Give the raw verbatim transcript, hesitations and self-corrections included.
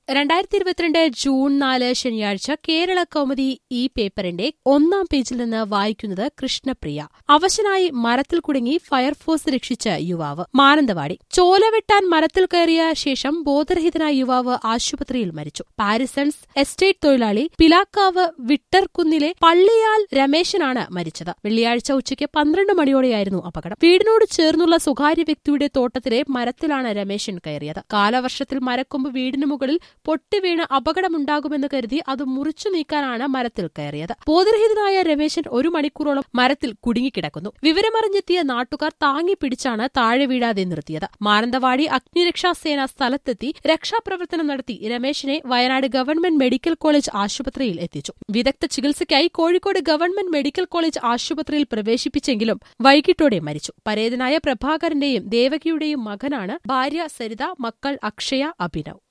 രണ്ടായിരത്തി ഇരുപത്തിരണ്ട് ജൂൺ നാല് ശനിയാഴ്ച കേരള കൗമുദി ഈ പേപ്പറിന്റെ ഒന്നാം പേജിൽ നിന്ന് വായിക്കുന്നത് കൃഷ്ണപ്രിയ. അവശനായി മരത്തിൽ കുടുങ്ങി ഫയർഫോഴ്സ് രക്ഷിച്ച യുവാവ്. മാനന്തവാടി. ചോല വെട്ടാൻ മരത്തിൽ കയറിയ ശേഷം ബോധരഹിതനായ യുവാവ് ആശുപത്രിയിൽ മരിച്ചു. പാരിസൺസ് എസ്റ്റേറ്റ് തൊഴിലാളി പിലാക്കാവ് വിട്ടർകുന്നിലെ പള്ളിയാൽ രമേശനാണ് മരിച്ചത്. വെള്ളിയാഴ്ച ഉച്ചയ്ക്ക് പന്ത്രണ്ട് മണിയോടെയായിരുന്നു അപകടം. വീടിനോട് ചേർന്നുള്ള സ്വകാര്യ വ്യക്തിയുടെ തോട്ടത്തിലെ മരത്തിലാണ് രമേശൻ കയറിയത്. കാലവർഷത്തിൽ മരക്കൊമ്പ് വീടിന് മുകളിൽ പൊട്ടിവീണ് അപകടമുണ്ടാകുമെന്ന് കരുതി അത് മുറിച്ചു നീക്കാനാണ് മരത്തിൽ കയറിയത്. ബോധരഹിതനായ രമേശൻ ഒരു മണിക്കൂറോളം മരത്തിൽ കുടുങ്ങിക്കിടക്കുന്നു. വിവരമറിഞ്ഞെത്തിയ നാട്ടുകാർ താങ്ങിപ്പിടിച്ചാണ് താഴെ വീഴാതെ നിർത്തിയത്. മാനന്തവാടി അഗ്നിരക്ഷാസേന സ്ഥലത്തെത്തി രക്ഷാപ്രവർത്തനം നടത്തി രമേശിനെ വയനാട് ഗവൺമെന്റ് മെഡിക്കൽ കോളേജ് ആശുപത്രിയിൽ എത്തിച്ചു. വിദഗ്ധ ചികിത്സയ്ക്കായി കോഴിക്കോട് ഗവൺമെന്റ് മെഡിക്കൽ കോളേജ് ആശുപത്രിയിൽ പ്രവേശിപ്പിച്ചെങ്കിലും വൈകിട്ടോടെ മരിച്ചു. പരേതനായ പ്രഭാകരന്റെയും ദേവകിയുടെയും മകനാണ്. ഭാര്യ സരിത, മക്കൾ അക്ഷയ, അഭിനവ്.